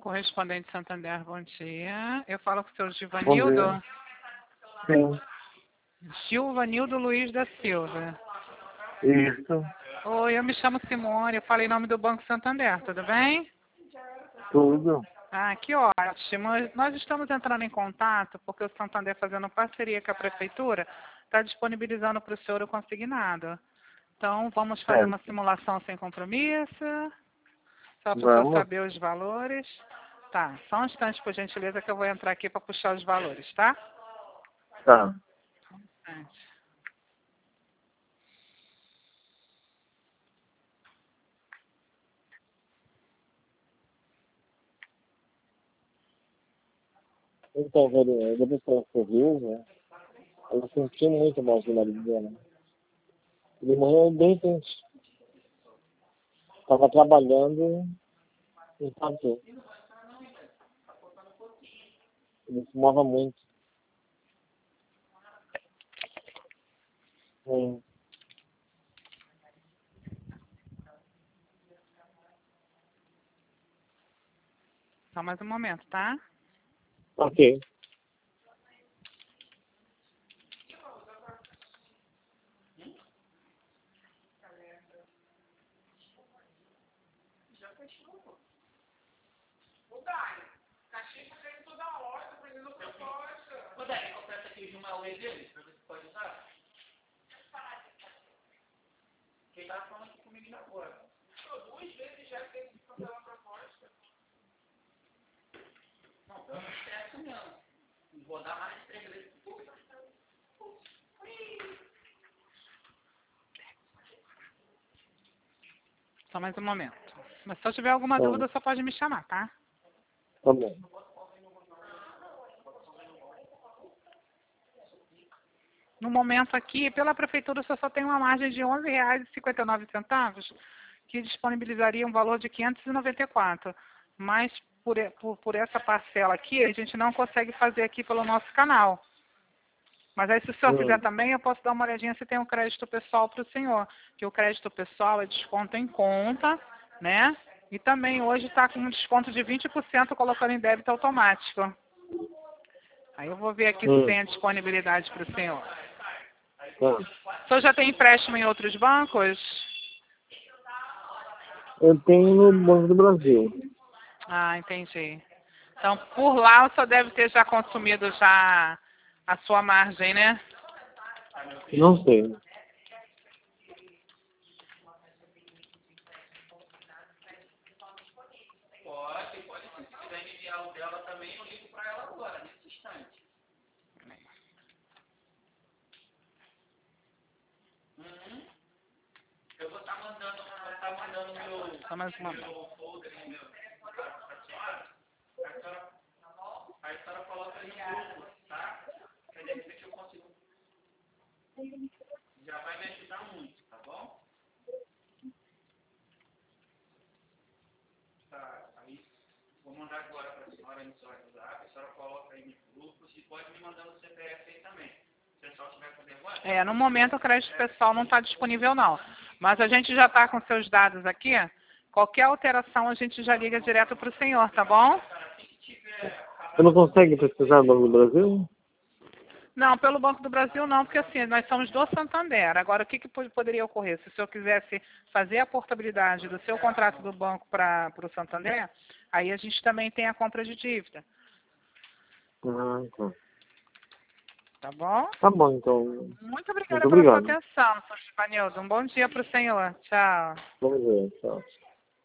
correspondente Santander, bom dia. Eu falo com o seu Bom Givanildo. dia. Sim, Gilvanildo Luiz da Silva. isso, Oi, eu me chamo Simone, eu falei em nome do Banco Santander, tudo bem? tudo. Ah, que ótimo. Nós estamos entrando em contato porque o Santander, fazendo parceria com a Prefeitura, está disponibilizando para o senhor o consignado. Então, vamos fazer uma Certo. simulação sem compromisso, só para o senhor Vamos. saber os valores. Tá, só um instante, por gentileza, que eu vou entrar aqui para puxar os valores, tá? Tá. Instante. Então, velho, depois que ela sorriu, né? Ela sentiu muito mal do marido dela. Ele morreu de repente. Estava trabalhando e infartou. Ele fumava muito. Sim. Só mais um momento, tá? Ok. Só mais um momento. Mas se eu tiver alguma Tá, dúvida, só pode me chamar, tá? tá bom. No momento aqui, pela Prefeitura, só tem uma margem de R$ 11,59, que disponibilizaria um valor de 594. Mas por essa parcela aqui, a gente não consegue fazer aqui pelo nosso canal. Mas aí, se o senhor quiser também, eu posso dar uma olhadinha se tem um crédito pessoal para o senhor. Que o crédito pessoal é desconto em conta, né? E também hoje está com um desconto de 20% colocando em débito automático. Aí eu vou ver aqui se tem a disponibilidade para o senhor. Tá. O senhor já tem empréstimo em outros bancos? Eu tenho no Banco do Brasil. Ah, entendi. Então, por lá, o senhor deve ter já consumido já a sua margem, né? Não sei. Só mais uma vez. No momento o crédito pessoal não está disponível não. Mas a gente já está com seus dados aqui. Qualquer alteração a gente já liga direto para o senhor, tá bom? Você não consegue pesquisar no Banco do Brasil? Não, pelo Banco do Brasil não, porque assim, nós somos do Santander. Agora, o que poderia ocorrer? Se o senhor quisesse fazer a portabilidade do seu contrato do banco para o Santander, aí a gente também tem a compra de dívida. Ah, tá. Tá bom? Tá bom, então. Muito obrigada Muito pela sua obrigado. atenção, Sr. Givanildo. Um bom dia para o senhor. Tchau. Vamos ver, tchau.